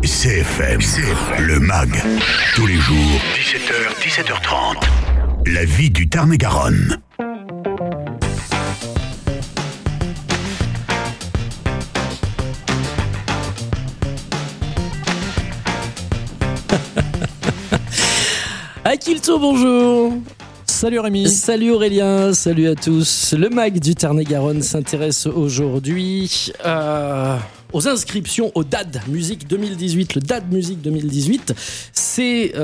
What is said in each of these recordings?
CFM, le MAG, tous les jours, 17h, 17h30. La vie du Tarn-et-Garonne. Akilto, bonjour. Salut Rémi. Salut Aurélien, salut à tous. Le MAG du Tarn-et-Garonne s'intéresse aujourd'hui aux inscriptions au DAD Musique 2018. Le DAD Musique 2018, c'est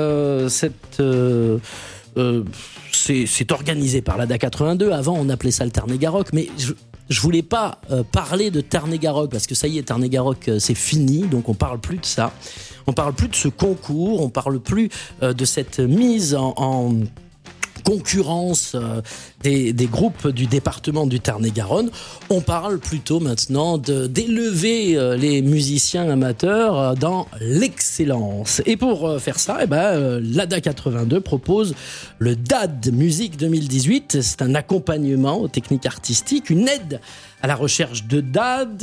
organisé par l'ADA 82. Avant, on appelait ça le Tarn-et-Garonne, mais je voulais pas parler de Tarn-et-Garonne parce que ça y est, Tarn-et-Garonne, c'est fini, donc on parle plus de ça. On parle plus de ce concours, on parle plus de cette mise en concurrence des groupes du département du Tarn-et-Garonne. On parle plutôt maintenant d'élever les musiciens amateurs dans l'excellence. Et pour faire ça, l'ADA 82 propose le DAD Musique 2018. C'est un accompagnement aux techniques artistiques, une aide à la recherche de dates,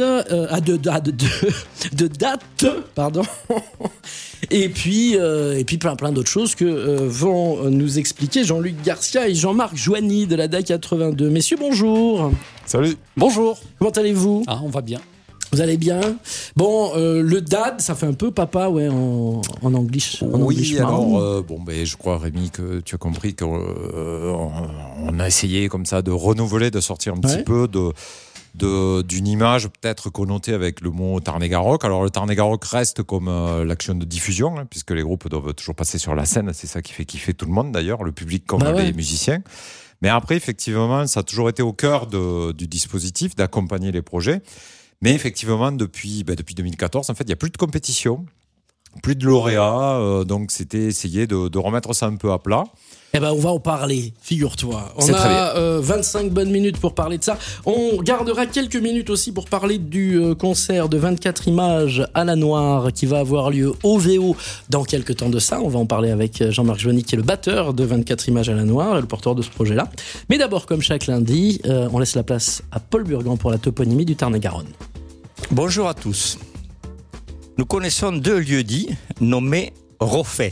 pardon. Et puis plein d'autres choses que vont nous expliquer Jean-Luc Garcia et Jean-Marc Joigny de l'ADA 82. Messieurs, bonjour. Salut. Bonjour. Comment allez-vous ? On va bien. Vous allez bien ? Bon, le DAD, ça fait un peu papa, ouais, en anglais. Oui, alors, je crois, Rémi, que tu as compris qu'on a essayé comme ça de renouveler, de sortir un petit peu d'une image peut-être connotée avec le mot Tarn-et-Garonne. Alors le Tarn-et-Garonne reste comme l'action de diffusion, puisque les groupes doivent toujours passer sur la scène. C'est ça qui fait kiffer tout le monde d'ailleurs, le public comme les musiciens. Mais après, effectivement, ça a toujours été au cœur du dispositif d'accompagner les projets. Mais effectivement, depuis 2014, en fait, il n'y a plus de compétition, plus de lauréats. Donc c'était essayer de remettre ça un peu à plat. On va en parler, figure-toi. On a 25 bonnes minutes pour parler de ça. On gardera quelques minutes aussi pour parler du concert de 24 images à la Noire qui va avoir lieu au VO dans quelques temps de ça. On va en parler avec Jean-Marc Joigny qui est le batteur de 24 images à la Noire et le porteur de ce projet-là. Mais d'abord, comme chaque lundi, on laisse la place à Paul Burgan pour la toponymie du Tarn-et-Garonne. Bonjour à tous. Nous connaissons deux lieux-dits nommés Raufet.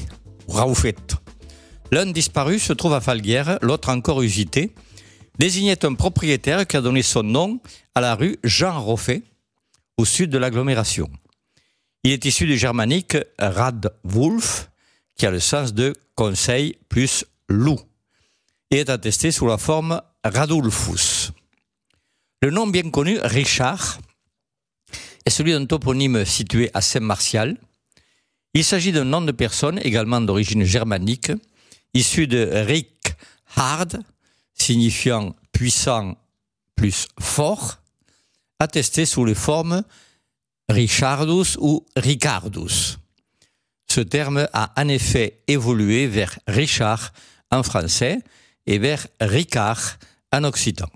L'un disparu se trouve à Falguières, l'autre encore usité, désignait un propriétaire qui a donné son nom à la rue Jean Raufet, au sud de l'agglomération. Il est issu du germanique Radwulf, qui a le sens de conseil plus loup, et est attesté sous la forme Radulfus. Le nom bien connu, Richard, est celui d'un toponyme situé à Saint-Martial. Il s'agit d'un nom de personne également d'origine germanique, issu de Rick-hard, signifiant puissant plus fort, attesté sous les formes Richardus ou Ricardus. Ce terme a en effet évolué vers Richard en français et vers Ricard en occitan.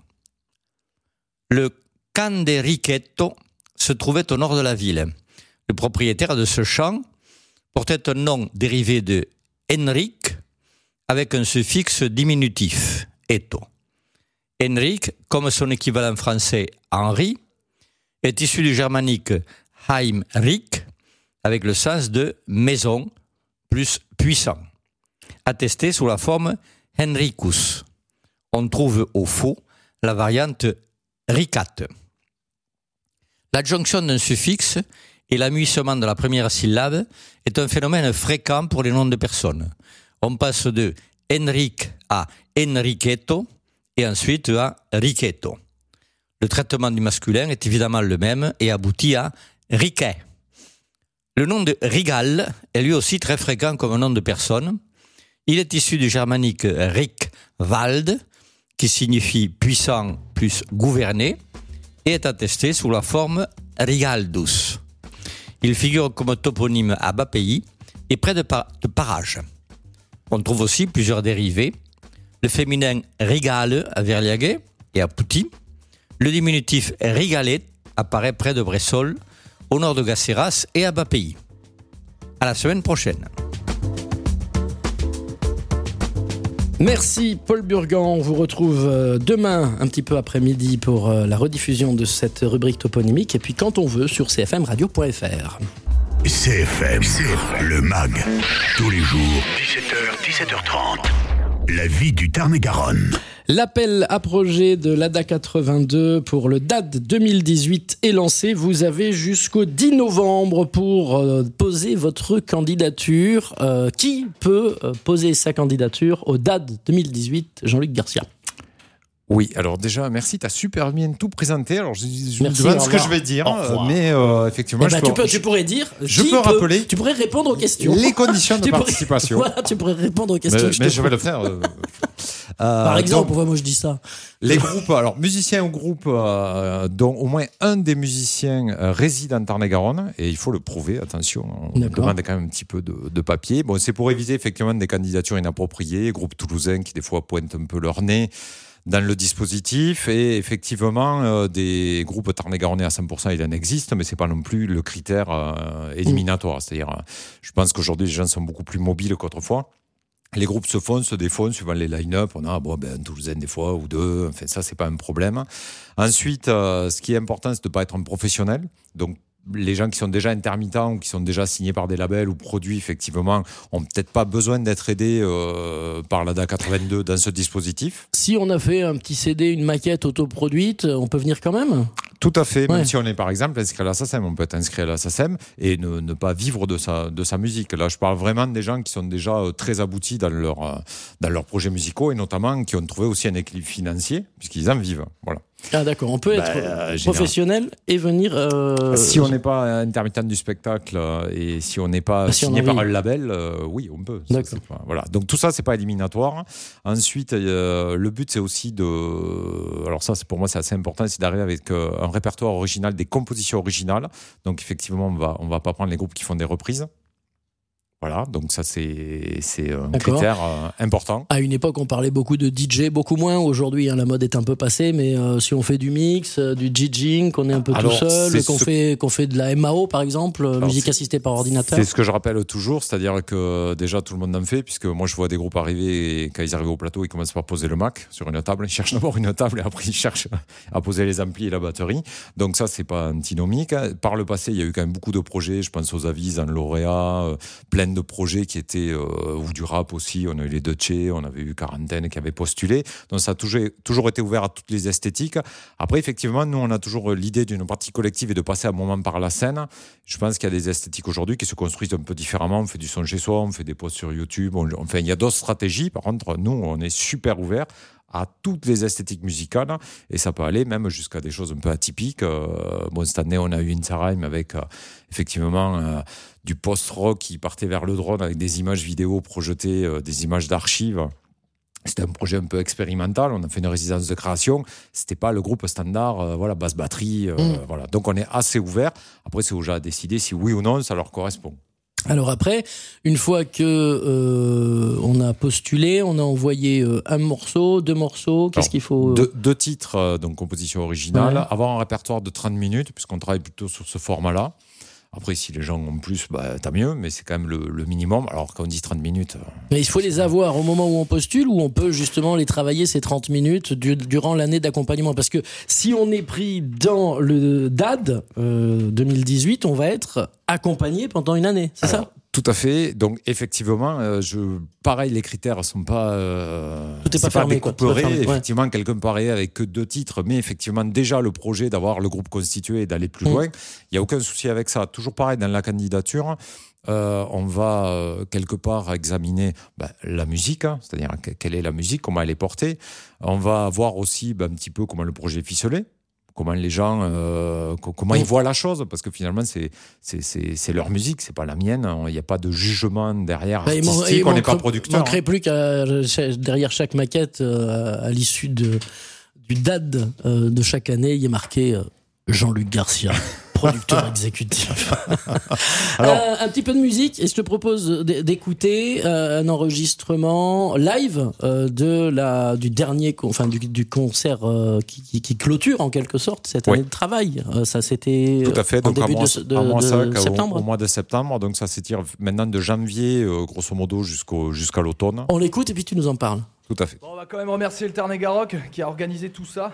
Le Can de Ricchetto se trouvait au nord de la ville. Le propriétaire de ce champ portait un nom dérivé de Henrik, avec un suffixe diminutif, etto. Henrik, comme son équivalent français Henri, est issu du germanique Heimrik, avec le sens de maison plus puissant, attesté sous la forme Henricus. On trouve au faux la variante Ricat. L'adjonction d'un suffixe et l'amuissement de la première syllabe est un phénomène fréquent pour les noms de personnes. On passe de Henrik à Enrichetto et ensuite à Ricchetto. Le traitement du masculin est évidemment le même et aboutit à Riquet. Le nom de Rigal est lui aussi très fréquent comme nom de personne. Il est issu du germanique Rikwald, qui signifie puissant plus gouverné, et est attesté sous la forme Rigaldus. Il figure comme toponyme à bas pays et près de parages. On trouve aussi plusieurs dérivés. Le féminin Rigale à Verliaguet et à Pouty. Le diminutif Rigalet apparaît près de Bressol, au nord de Gacéras et à bas pays. À la semaine prochaine. Merci Paul Burgan, on vous retrouve demain un petit peu après-midi pour la rediffusion de cette rubrique toponymique et puis quand on veut sur cfmradio.fr. CFM, le MAG, tous les jours, 17h, 17h30. La vie du Tarn-et-Garonne. L'appel à projet de l'ADA 82 pour le DAD 2018 est lancé. Vous avez jusqu'au 10 novembre pour poser votre candidature. Qui peut poser sa candidature au DAD 2018, Jean-Luc Garcia? Oui, alors déjà, merci, tu as super bien tout présenté. Alors, je me Merci, demande ce que je vais dire, mais effectivement, tu pourrais dire. Je peux rappeler. Tu pourrais répondre aux questions. Les conditions de participation. Voilà, tu pourrais répondre aux questions. Mais je vais le faire. Par exemple, pourquoi moi je dis ça? Les groupes, alors musiciens ou groupes dont au moins un des musiciens réside en Tarn-et-Garonne, et il faut le prouver, attention, on demande quand même un petit peu de papier. Bon, c'est pour éviter effectivement des candidatures inappropriées, groupes toulousains qui des fois pointent un peu leur nez dans le dispositif, et effectivement des groupes tarn-et-garonnais à 100% il en existe, mais c'est pas non plus le critère éliminatoire. C'est-à-dire, je pense qu'aujourd'hui les gens sont beaucoup plus mobiles qu'autrefois. Les groupes se font, se défont suivant les line-up. On a un Toulousain des fois ou deux. Enfin, ça, c'est pas un problème. Ensuite, ce qui est important, c'est de pas être un professionnel. Donc, les gens qui sont déjà intermittents ou qui sont déjà signés par des labels ou produits, effectivement, ont peut-être pas besoin d'être aidés par l'ADA 82 dans ce dispositif. Si on a fait un petit CD, une maquette autoproduite, on peut venir quand même? Tout à fait, même si on est par exemple inscrit à la SACEM, on peut être inscrit à la SACEM et ne pas vivre de sa musique. Là, je parle vraiment des gens qui sont déjà très aboutis dans leurs projets musicaux et notamment qui ont trouvé aussi un équilibre financier puisqu'ils en vivent. Voilà. Ah d'accord, on peut être professionnel et venir... Si on n'est pas intermittent du spectacle et si on n'est pas signé par un label, oui, on peut. D'accord. Voilà. Donc tout ça, c'est pas éliminatoire. Ensuite, le but, c'est aussi de... Alors ça, pour moi, c'est assez important, c'est d'arriver avec un répertoire original, des compositions originales. Donc effectivement, on va pas prendre les groupes qui font des reprises. Voilà, donc ça c'est un critère important. À une époque, on parlait beaucoup de DJ, beaucoup moins. Aujourd'hui, la mode est un peu passée, mais si on fait du mix, du DJing, qu'on est un peu tout seul, qu'on fait de la MAO par exemple, musique assistée par ordinateur. C'est ce que je rappelle toujours, c'est-à-dire que déjà tout le monde en fait, puisque moi je vois des groupes arriver et quand ils arrivent au plateau, ils commencent par poser le Mac sur une table. Ils cherchent d'abord une table et après ils cherchent à poser les amplis et la batterie. Donc ça c'est pas antinomique. Par le passé, il y a eu quand même beaucoup de projets. Je pense aux Avis, en lauréat, plein de projets qui étaient ou du rap aussi. On a eu les Deutsche, on avait eu Quarantaine qui avait postulé. Donc ça a toujours été ouvert à toutes les esthétiques. Après effectivement, nous on a toujours l'idée d'une partie collective et de passer un moment par la scène. Je pense qu'il y a des esthétiques aujourd'hui qui se construisent un peu différemment. On fait du son chez soi, on fait des posts sur YouTube. Enfin, il y a d'autres stratégies. Par contre, nous on est super ouverts à toutes les esthétiques musicales et ça peut aller même jusqu'à des choses un peu atypiques. Cette année on a eu Insarheim avec effectivement du post-rock qui partait vers le drone avec des images vidéo projetées, des images d'archives. C'était un projet un peu expérimental, on a fait une résidence de création, c'était pas le groupe standard, basse batterie, voilà. Donc on est assez ouvert. Après c'est aux gens à décider si oui ou non ça leur correspond. Alors après, une fois que on a postulé, on a envoyé un morceau, deux morceaux, qu'est-ce qu'il faut deux titres, donc composition originale, avoir un répertoire de 30 minutes, puisqu'on travaille plutôt sur ce format-là. Après, si les gens ont plus, tant mieux, mais c'est quand même le minimum. Alors, quand on dit 30 minutes... Mais il faut les avoir au moment où on postule, ou on peut justement les travailler ces 30 minutes durant l'année d'accompagnement. Parce que si on est pris dans le DAD 2018, on va être accompagné pendant une année, c'est ça ? Tout à fait. Donc, effectivement, pareil, les critères sont pas... tout n'est pas fermé, quoi. Effectivement, quelqu'un peut arriver avec que 2 titres, mais effectivement, déjà, le projet d'avoir le groupe constitué et d'aller plus loin, il n'y a aucun souci avec ça. Toujours pareil, dans la candidature, on va quelque part examiner la musique, c'est-à-dire quelle est la musique, comment elle est portée. On va voir aussi un petit peu comment le projet est ficelé. Comment les gens, comment ils voient la chose, parce que finalement c'est leur musique, c'est pas la mienne. Il n'y a pas de jugement derrière artistique, on n'est pas producteur. Il manquerait plus qu'à derrière chaque maquette, à l'issue du DAD de chaque année, il y a marqué Jean-Luc Garcia. Producteur exécutif. Alors, un petit peu de musique et je te propose d'écouter un enregistrement live du dernier, du concert qui clôture en quelque sorte cette année de travail. Ça c'était tout à fait. Donc, début de septembre. Au mois de septembre, donc ça s'étire maintenant de janvier grosso modo jusqu'à l'automne. On l'écoute et puis tu nous en parles. Tout à fait. Bon, on va quand même remercier le Tarn-et-Garoque qui a organisé tout ça.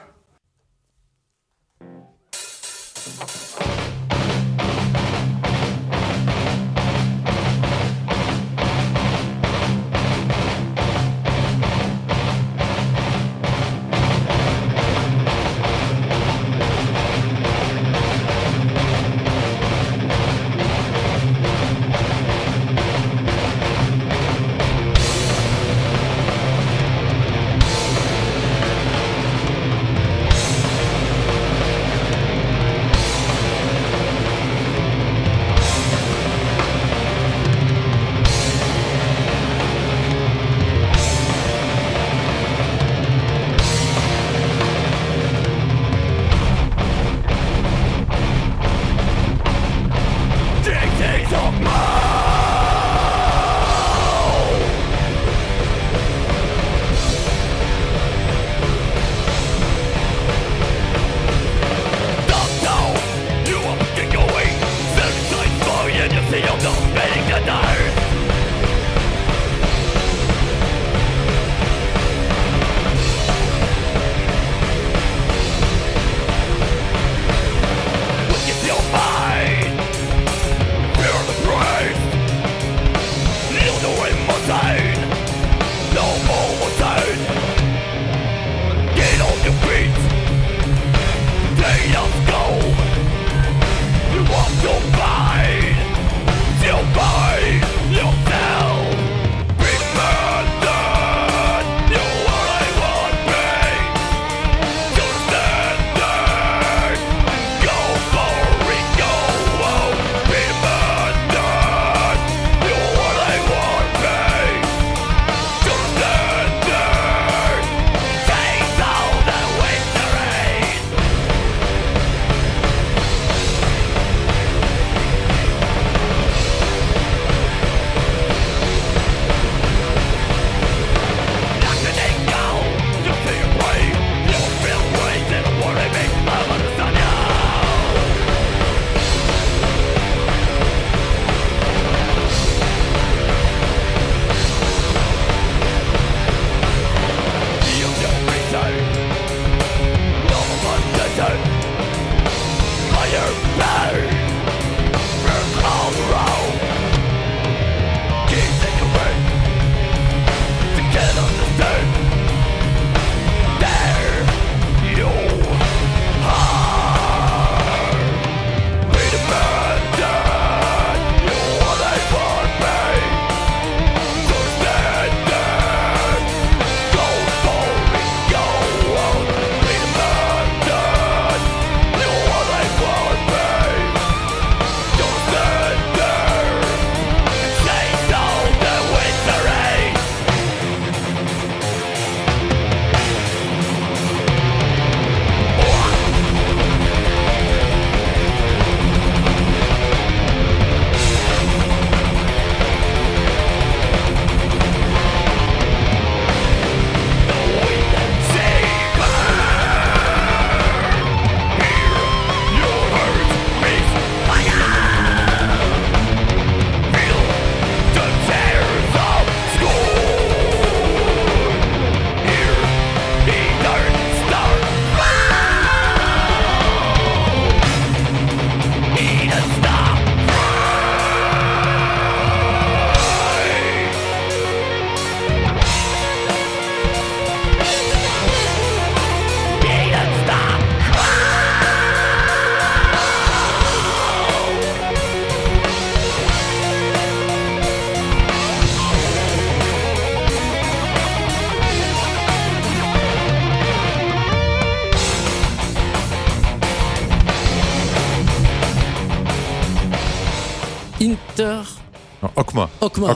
Inter... Non, Okma.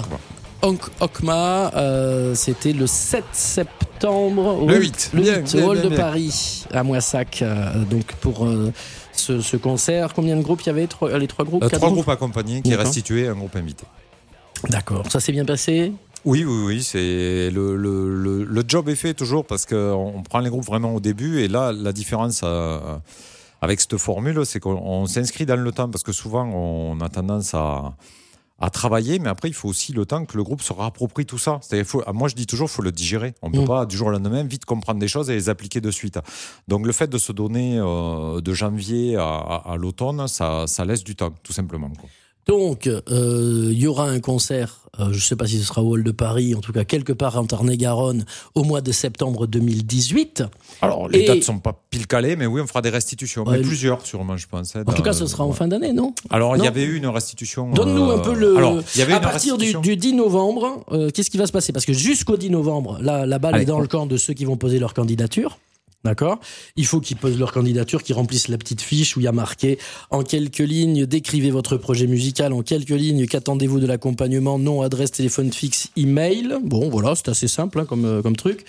Okma, c'était le 7 septembre Le 8 au Hall de Paris à Moissac, donc pour ce concert. Combien de groupes il y avait? Les 3 groupes? 3 groupes accompagnés qui est restitué à un groupe invité. D'accord, ça s'est bien passé? Oui, c'est le job est fait toujours parce qu'on prend les groupes vraiment au début et là la différence avec cette formule, c'est qu'on s'inscrit dans le temps parce que souvent on a tendance à travailler, mais après il faut aussi le temps que le groupe se réapproprie tout ça. Moi je dis toujours, il faut le digérer. On ne peut pas du jour au lendemain vite comprendre des choses et les appliquer de suite. Donc le fait de se donner de janvier à l'automne, ça laisse du temps, tout simplement, quoi. Donc, il y aura un concert, je ne sais pas si ce sera au Hall de Paris, en tout cas quelque part en Tarn-et-Garonne, au mois de septembre 2018. Alors, les dates ne sont pas pile calées, mais oui, on fera des restitutions. Mais plusieurs, sûrement, je pense. En tout cas, ce sera en fin d'année, non? Alors, il y avait eu une restitution... Donne-nous un peu le... Alors, il y avait à partir du 10 novembre, qu'est-ce qui va se passer? Parce que jusqu'au 10 novembre, la balle est dans le camp de ceux qui vont poser leur candidature. D'accord. Il faut qu'ils posent leur candidature, qu'ils remplissent la petite fiche où il y a marqué en quelques lignes, décrivez votre projet musical, en quelques lignes, qu'attendez-vous de l'accompagnement, nom, adresse, téléphone fixe, email. Bon, voilà, c'est assez simple comme truc.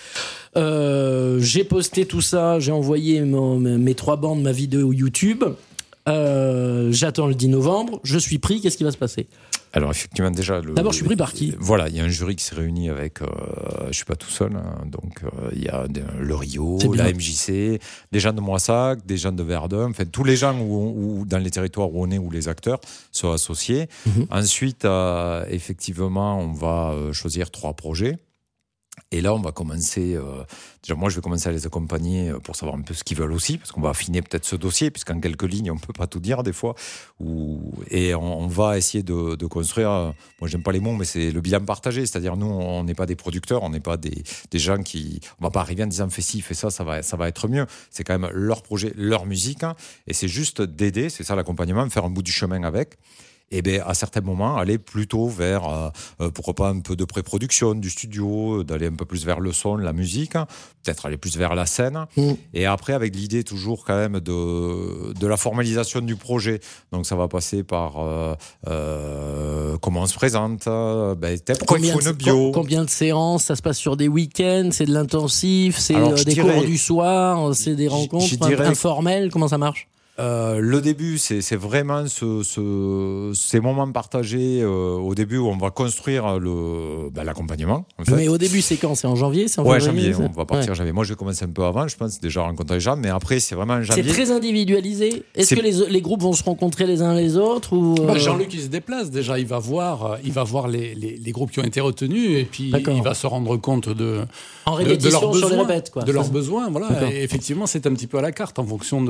J'ai posté tout ça, j'ai envoyé mes 3 bandes, ma vidéo YouTube. J'attends le 10 novembre, je suis pris, qu'est-ce qui va se passer? Alors effectivement déjà... D'abord, je suis pris par qui? Voilà, il y a un jury qui s'est réuni avec... je suis pas tout seul, hein, donc il y a le Rio, la MJC, des gens de Moissac, des gens de Verdun, enfin tous les gens où dans les territoires où on est, où les acteurs sont associés. Ensuite, effectivement, on va choisir 3 projets. Et là, on va commencer... déjà, moi, je vais commencer à les accompagner pour savoir un peu ce qu'ils veulent aussi, parce qu'on va affiner peut-être ce dossier, puisqu'en quelques lignes, on ne peut pas tout dire des fois. Et on va essayer de construire... moi, j'aime pas les mots, mais c'est le bilan partagé. C'est-à-dire, nous, on n'est pas des producteurs, on n'est pas des gens qui... On ne va pas arriver en disant « fais ci, fais ça va être mieux ». C'est quand même leur projet, leur musique. Hein, et c'est juste d'aider, c'est ça l'accompagnement, faire un bout du chemin avec. Et bien, à certains moments, aller plutôt vers, pourquoi pas, un peu de pré-production du studio, d'aller un peu plus vers le son, la musique, hein, peut-être aller plus vers la scène. Et après, avec l'idée toujours quand même de la formalisation du projet. Donc, ça va passer par comment on se présente, pourquoi il faut une bio. Combien de séances? Ça se passe sur des week-ends? C'est de l'intensif? C'est des cours du soir? C'est des rencontres informelles? Comment ça marche? Le début, c'est vraiment ces moments partagés au début où on va construire l'accompagnement. En fait. Mais au début, c'est quand? C'est en janvier? C'est en janvier. On va partir en janvier. Moi, je vais commencer un peu avant, je pense, déjà rencontrer les gens, mais après, c'est vraiment en janvier. C'est très individualisé. Est-ce que les groupes vont se rencontrer les uns les autres ou Jean-Luc, il se déplace déjà. Il va voir les groupes qui ont été retenus et puis il va se rendre compte de leurs besoins. Sur les répètes, quoi. De leurs besoins, voilà. Et effectivement, c'est un petit peu à la carte en fonction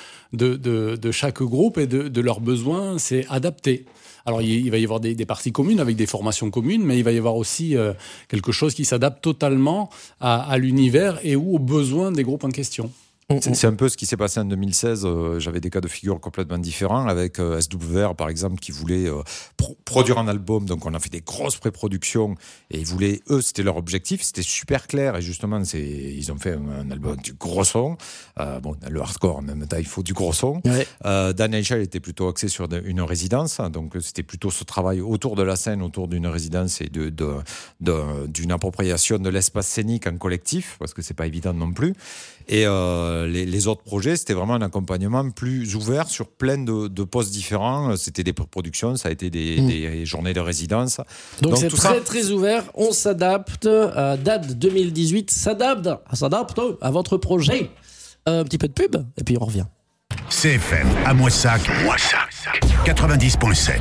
de chaque groupe et de leurs besoins, c'est adapté. Alors, il va y avoir des parties communes avec des formations communes, mais il va y avoir aussi quelque chose qui s'adapte totalement à l'univers et aux besoins des groupes en question. C'est un peu ce qui s'est passé en 2016. J'avais des cas de figure complètement différents avec SWR, par exemple, qui voulait produire un album. Donc, on a fait des grosses pré-productions et ils voulaient, eux, c'était leur objectif. C'était super clair et justement, ils ont fait un album du gros son. Le hardcore, en même temps, il faut du gros son. Ouais. Dan Eichel était plutôt axé sur une résidence. Donc, c'était plutôt ce travail autour de la scène, autour d'une résidence et d'une appropriation de l'espace scénique en collectif, parce que c'est pas évident non plus. Et les autres projets, c'était vraiment un accompagnement plus ouvert sur plein de postes différents. C'était des productions, ça a été des journées de résidence. Donc c'est très ouvert. On s'adapte. Date 2018 s'adapte à votre projet. Un petit peu de pub et puis on revient. CFM à Moissac 90.7.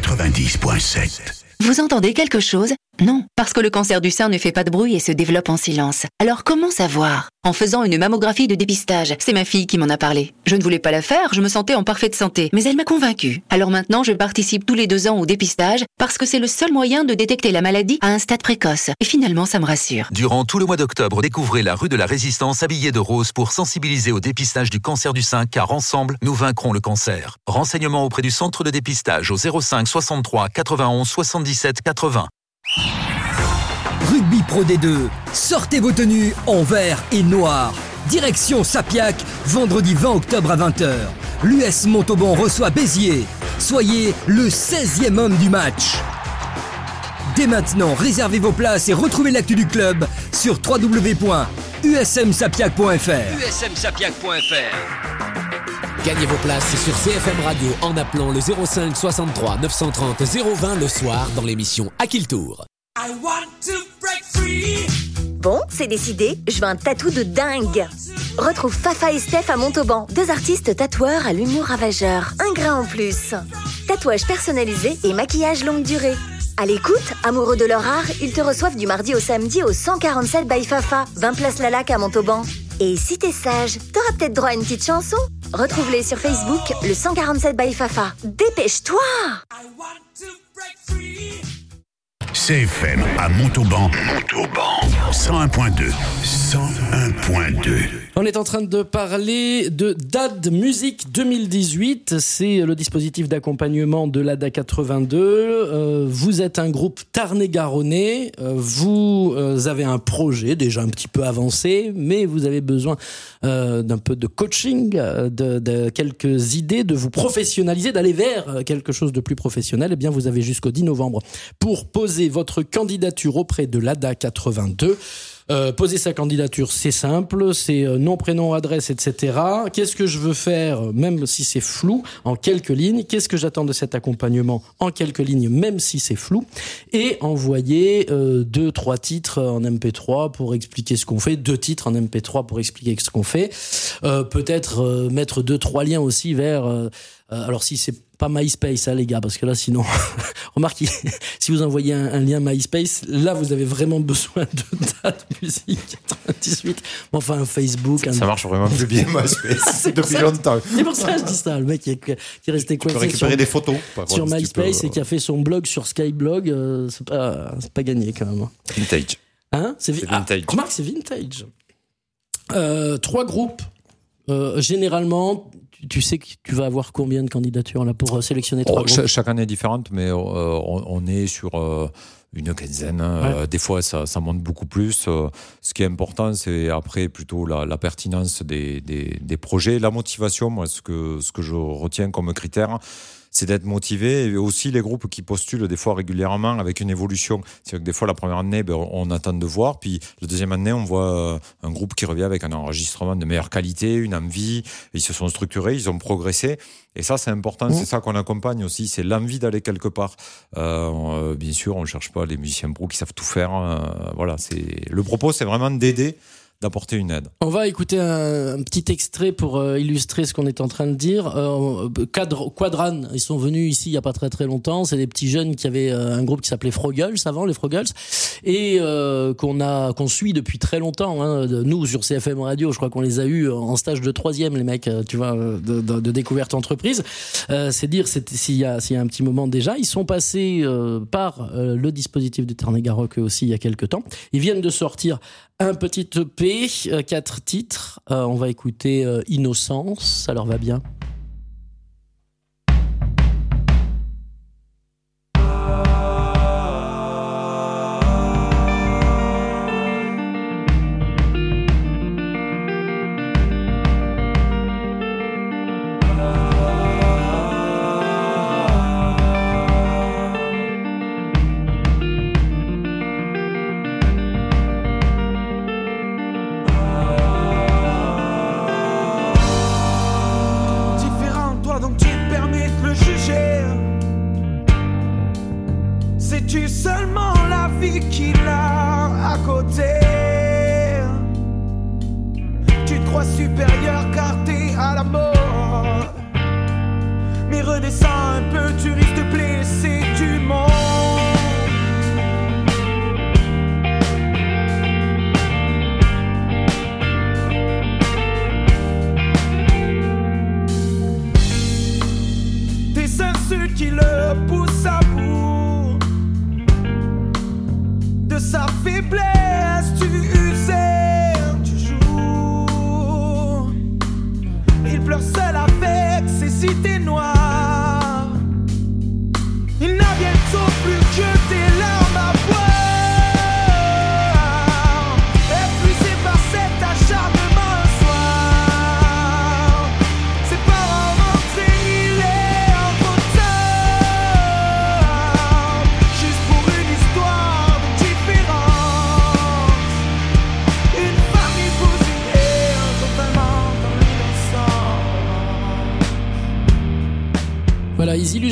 Vous entendez quelque chose ? Non, parce que le cancer du sein ne fait pas de bruit et se développe en silence. Alors comment savoir ? En faisant une mammographie de dépistage. C'est ma fille qui m'en a parlé. Je ne voulais pas la faire, je me sentais en parfaite santé. Mais elle m'a convaincue. Alors maintenant, je participe tous les 2 ans au dépistage parce que c'est le seul moyen de détecter la maladie à un stade précoce. Et finalement, ça me rassure. Durant tout le mois d'octobre, découvrez la rue de la Résistance habillée de rose pour sensibiliser au dépistage du cancer du sein, car ensemble, nous vaincrons le cancer. Renseignements auprès du centre de dépistage au 05 63 91 77 80. Rugby Pro D2, sortez vos tenues en vert et noir. Direction Sapiac, vendredi 20 octobre à 20h. L'US Montauban reçoit Béziers. Soyez le 16e homme du match. Dès maintenant, réservez vos places et retrouvez l'actu du club sur www.usmsapiac.fr. Gagnez vos places sur CFM Radio en appelant le 05 63 930 020 le soir dans l'émission À qui le tour. Bon, c'est décidé, je veux un tatou de dingue. Retrouve Fafa et Steph à Montauban, 2 artistes tatoueurs à l'humour ravageur. Un grain en plus. Tatouage personnalisé et maquillage longue durée. À l'écoute, amoureux de leur art, ils te reçoivent du mardi au samedi au 147 by Fafa, 20 place Lalac à Montauban. Et si t'es sage, t'auras peut-être droit à une petite chanson. Retrouve-les sur Facebook, le 147 by Fafa. Dépêche-toi! CFM à Montauban. 101.2. 101.2. On est en train de parler de DAD Music 2018. C'est le dispositif d'accompagnement de l'ADA 82. Vous êtes un groupe tarn-et-garonnais. Vous avez un projet déjà un petit peu avancé, mais vous avez besoin d'un peu de coaching, de quelques idées, de vous professionnaliser, d'aller vers quelque chose de plus professionnel. Eh bien, vous avez jusqu'au 10 novembre pour poser votre candidature auprès de l'ADA 82. Poser sa candidature, c'est simple, c'est nom, prénom, adresse, etc. Qu'est-ce que je veux faire, même si c'est flou, en quelques lignes. Qu'est-ce que j'attends de cet accompagnement, en quelques lignes, même si c'est flou. Et envoyer 2-3 titres en MP3 pour expliquer ce qu'on fait, 2 titres en MP3 pour expliquer ce qu'on fait. Peut-être mettre 2-3 liens aussi vers... alors si c'est pas MySpace, hein, les gars, parce que là, sinon, remarquez, si vous envoyez un lien MySpace, là, vous avez vraiment besoin de DAD Music 98. Enfin, un Facebook. Ça marche vraiment plus bien, MySpace, depuis longtemps. C'est pour ça que je dis ça. Le mec qui est resté coincé récupérer des photos sur MySpace et qui a fait son blog sur Skyblog, c'est pas gagné quand même. Vintage. Hein? C'est vintage. Remarque, c'est vintage. 3 groupes. Généralement, tu sais que tu vas avoir combien de candidatures là pour sélectionner 3 groupes? Chaque année est différente, mais on est sur une quinzaine. Ouais. Des fois, ça monte beaucoup plus. Ce qui est important, c'est après plutôt la pertinence des projets, la motivation. Moi, ce que je retiens comme critère, c'est d'être motivé, et aussi les groupes qui postulent des fois régulièrement avec une évolution. C'est-à-dire que des fois, la première année, on attend de voir, puis la deuxième année, on voit un groupe qui revient avec un enregistrement de meilleure qualité, une envie, ils se sont structurés, ils ont progressé, et ça, c'est important, c'est ça qu'on accompagne aussi, c'est l'envie d'aller quelque part. Bien sûr, on ne cherche pas les musiciens pros qui savent tout faire, voilà, le propos, c'est vraiment d'aider, d'apporter une aide. On va écouter un petit extrait pour illustrer ce qu'on est en train de dire. Quadran, ils sont venus ici il y a pas très très longtemps. C'est des petits jeunes qui avaient un groupe qui s'appelait Frogels avant, les Frogels, et qu'on suit depuis très longtemps. Hein. Nous sur CFM Radio, je crois qu'on les a eus en stage de 3e, les mecs, tu vois, de découverte entreprise. C'est dire s'il y a un petit moment déjà. Ils sont passés par le dispositif de Tarn-et-Garonne aussi il y a quelques temps. Ils viennent de sortir un petit EP, 4 titres. On va écouter Innocence, ça leur va bien. Sais-tu seulement la vie qu'il a à côté? Tu te crois supérieur car t'es à la mort. Mais redescends un peu, tu risques de blesser du monde. T'es seul ceux qui le poussent à bout de sa faiblesse, tu usères, tu joues. Il pleure seul avec ses cités noires. Il n'a bientôt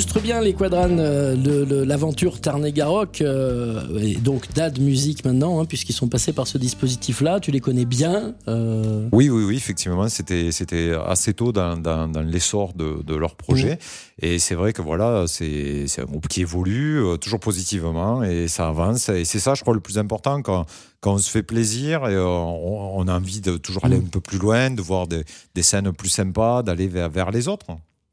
illustre bien les Quadrans de l'aventure Tarn-et-Garoque et donc Dad Music maintenant, hein, puisqu'ils sont passés par ce dispositif-là. Tu les connais bien Oui, effectivement, c'était assez tôt dans l'essor de leur projet. Et c'est vrai que voilà, c'est un groupe qui évolue toujours positivement et ça avance. Et c'est ça, je crois, le plus important quand on se fait plaisir et on a envie de toujours aller un peu plus loin, de voir des scènes plus sympas, d'aller vers les autres.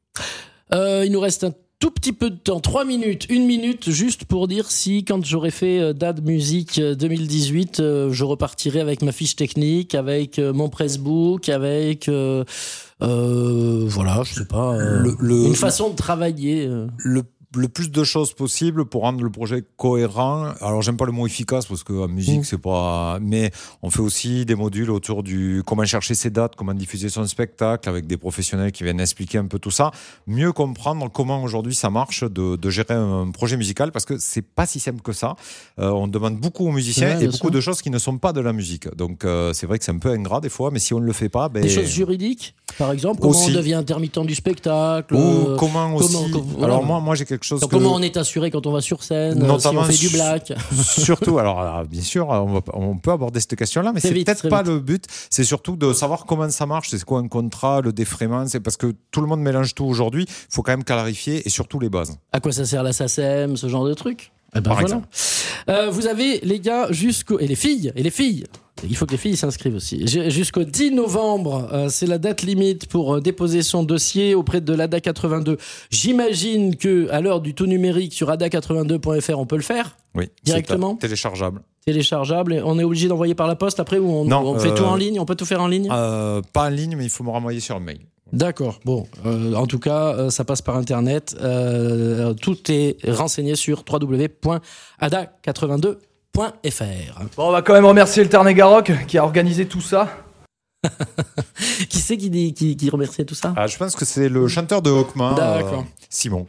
Il nous reste un tout petit peu de temps, 3 minutes, 1 minute, juste pour dire si, quand j'aurai fait Dad Music 2018, je repartirai avec ma fiche technique, avec mon pressbook, avec... voilà, je sais pas, une façon de travailler. Le plus de choses possible pour rendre le projet cohérent. Alors, j'aime pas le mot efficace parce que en musique, c'est pas... Mais on fait aussi des modules autour du comment chercher ses dates, comment diffuser son spectacle avec des professionnels qui viennent expliquer un peu tout ça. Mieux comprendre comment aujourd'hui ça marche de gérer un projet musical parce que c'est pas si simple que ça. On demande beaucoup aux musiciens et beaucoup de choses qui ne sont pas de la musique. Donc, c'est vrai que c'est un peu ingrat des fois, mais si on ne le fait pas... Des choses juridiques, par exemple, comment on devient intermittent du spectacle. Ou comment aussi... Alors, moi, j'ai quelque chose donc comment on est assuré quand on va sur scène, notamment si on fait du black. Surtout, alors bien sûr, on peut aborder cette question-là, mais c'est peut-être pas le but. C'est surtout de savoir comment ça marche, c'est quoi un contrat, le défraiement, c'est parce que tout le monde mélange tout aujourd'hui. Il faut quand même clarifier et surtout les bases. À quoi ça sert la SACEM, ce genre de truc? Par exemple. Vous avez les gars et les filles. Il faut que les filles s'inscrivent aussi. Jusqu'au 10 novembre, c'est la date limite pour déposer son dossier auprès de l'ADA 82. J'imagine que à l'heure du tout numérique sur ada82.fr, on peut le faire. Oui, directement. Téléchargeable. Et on est obligé d'envoyer par la poste après ou on fait tout en ligne? On peut tout faire en ligne? Pas en ligne, mais il faut me renvoyer sur le mail. D'accord. Bon, en tout cas, ça passe par Internet. Tout est renseigné sur www.ada82.fr. Bon, on va quand même remercier le Tarn-et-Garoque qui a organisé tout ça. Qui c'est qui remerciait tout ça? Je pense que c'est le chanteur de Hawkman, Simon.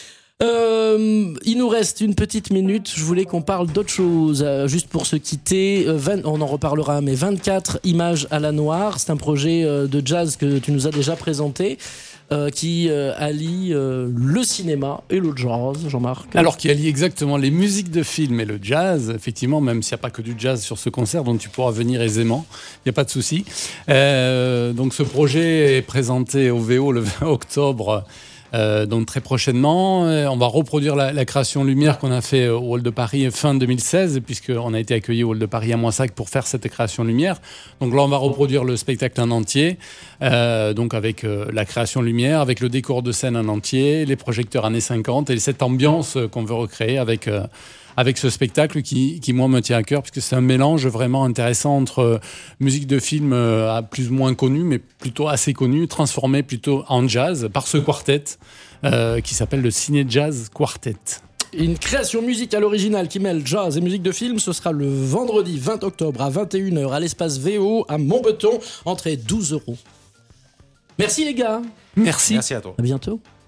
Il nous reste une petite minute. Je voulais qu'on parle d'autre chose, juste pour se quitter. On en reparlera, mais 24 images à la noire. C'est un projet de jazz que tu nous as déjà présenté. Qui allie le cinéma et le jazz, Jean-Marc. Alors, qui allie exactement les musiques de film et le jazz, effectivement, même s'il n'y a pas que du jazz sur ce concert, donc tu pourras venir aisément, il n'y a pas de souci. Donc ce projet est présenté au VO le 20 octobre, donc très prochainement. On va reproduire la création Lumière qu'on a fait au Hall de Paris fin 2016, puisqu'on a été accueillis au Hall de Paris à Moissac pour faire cette création Lumière. Donc là, on va reproduire le spectacle en entier, donc avec la création Lumière, avec le décor de scène en entier, les projecteurs années 50 et cette ambiance qu'on veut recréer avec ce spectacle qui moi me tient à cœur, puisque c'est un mélange vraiment intéressant entre musique de film plus ou moins connue, mais plutôt assez connue, transformée plutôt en jazz par ce quartet qui s'appelle le Ciné Jazz Quartet. Une création musicale originale qui mêle jazz et musique de film, ce sera le vendredi 20 octobre à 21h à l'espace VO à Montbeton, entrée 12 €. Merci les gars. Merci. Merci à toi. À bientôt.